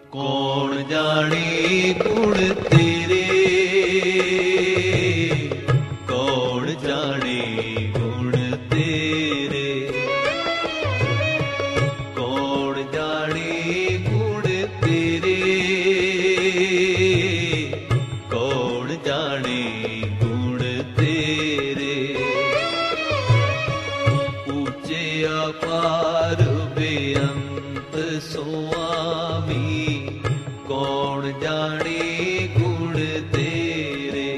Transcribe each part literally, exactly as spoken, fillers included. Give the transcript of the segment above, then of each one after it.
कौन जाने गुण तेरे, कौन जाने गुण तेरे, कौन जाने गुण तेरे, कौन जाने गुण तेरे। ऊंचे अपार बेअंत स्वामी, कौन जाने गुण तेरे।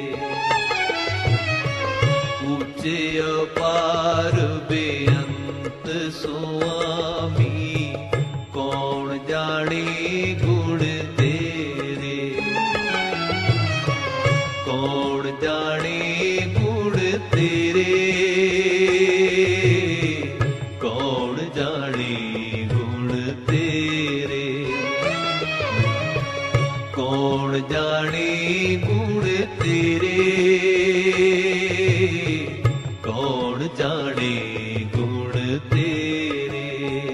ऊंचे अपार बेअंत स्वामी, कौन जाने गुण तेरे। कौन जाने गुण तेरे, कौन जाने गुण तेरे। कौन जाने गुण तेरे, कौन जाने गुण तेरे।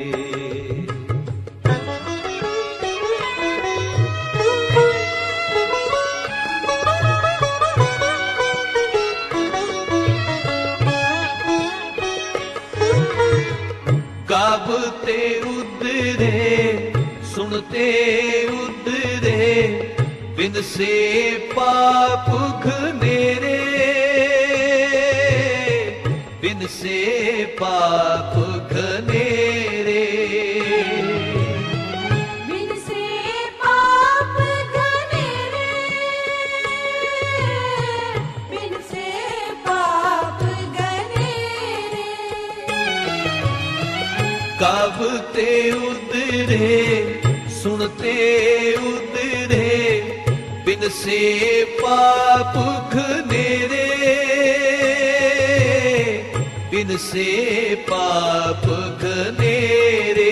गावते उदरे सुनते उदरे, बिन से पाप घनेरे, बिन से पाप घनेरे। बिन से पाप घनेरे, बिन से पाप घनेरे। गावते उदरे सुनते उदरे, बिन से पाप घनेरे, बिन से पाप घनेरे।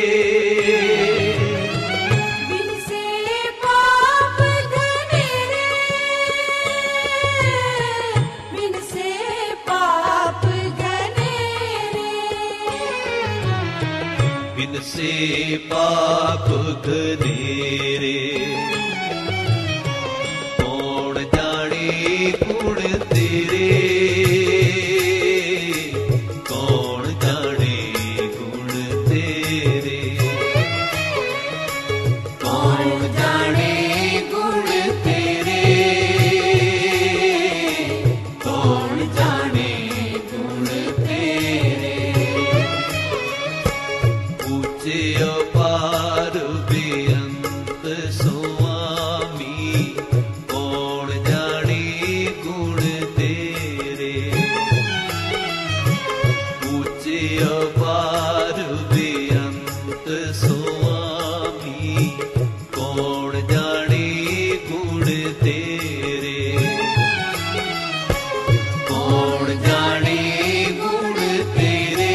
बिन से पाप घनेरे, बिन से पाप घनेरे। बिन से पाप घनेरे। कौन जाने गुण तेरे, कौन जाने गुण तेरे। कौन जाने गुण तेरे, कौन जाने गुण तेरे। ऊंचे अपार बेअंत स्वामी, कौन जाने गुण तेरे। ऊंचे अपार बेअंत स्वामी, कौन जाने गुण तेरे। कौन जाने गुण तेरे,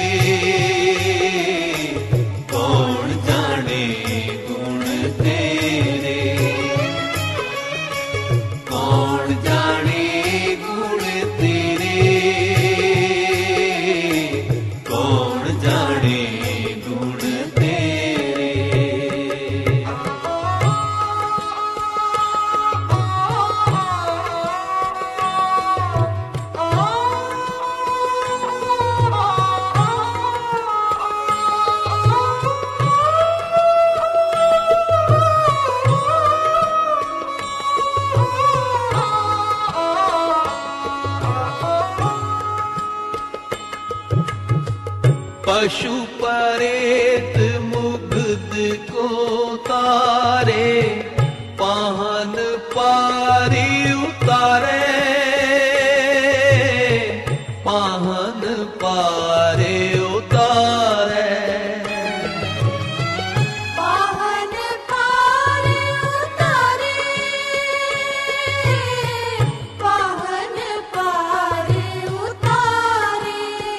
कौन जाने गुण तेरे। कौन जाने गुण तेरे, कौन जाने गुण तेरे। पशु परेत मुग्ध को तारे, पाहन पारी उतारे, पाहन पारे उतारे। पावन पार उतारे, पावन पार उतारे।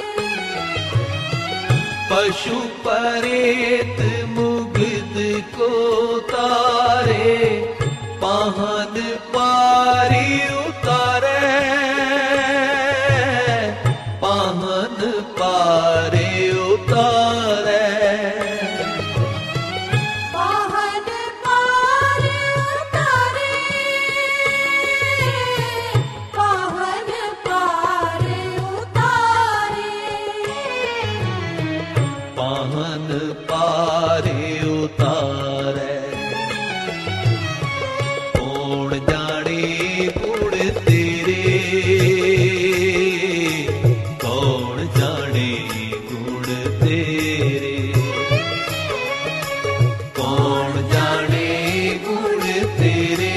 पशु परेत मुग्ध को तारे, पाहन पारी उतारे, पाहन पारे उतारे। पावन पार पारे उतारे। कौन जाने गुण तेरे, कौन जाने गुण तेरे, कौन जाने गुण तेरे,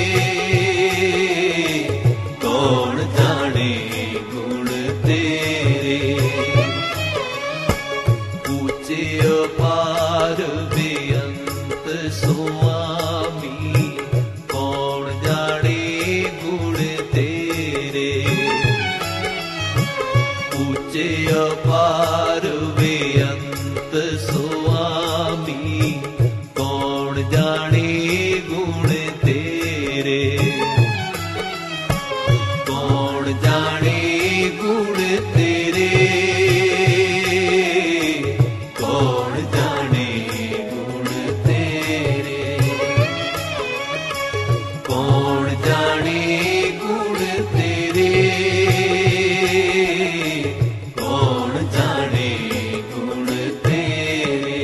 कौन जाने गुण तेरे। ऊंचे अपार बेअंत स्वामी, कौन जाने गुण तेरे। ऊंचे अपार बेअंत स्वामी, कौन जाने गुण तेरे। कौन जाने गुण तेरे, कौन जाने गुण तेरे, कौन जाने गुण तेरे, कौन जाने गुण तेरे।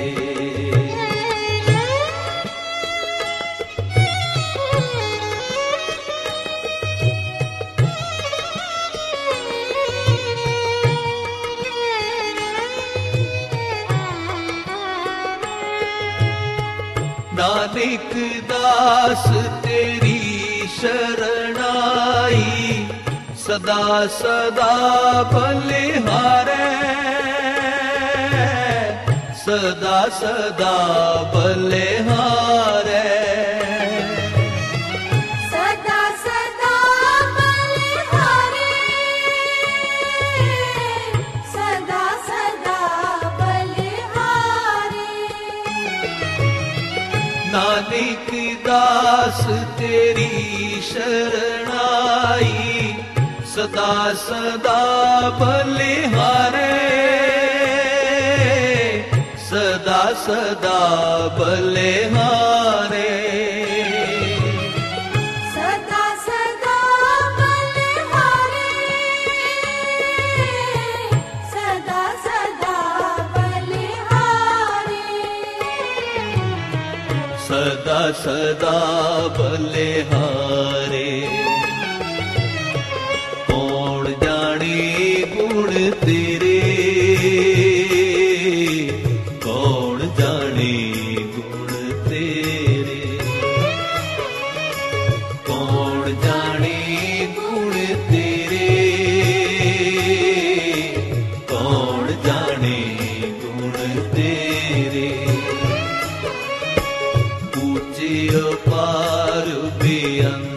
नानक दास तेरी शरणाई, सदा सदा बलिहारे, सदा सदा बलिहारे। सदा सदा बलिहारे, सदा सदा बलिहारे। नानक दास तेरी शरणाई, सदा सदा बलिहारे, सदा सदा बलिहारे। सदा सदा बलिहारे, सदा सदा बलिहारे। सदा सदा बलिहारे। कौन जाने गुण तेरे, कौन जाने गुण तेरे, कौन जाने गुण तेरे, कौन जाने गुण तेरे। ऊंचे अपार बेअंत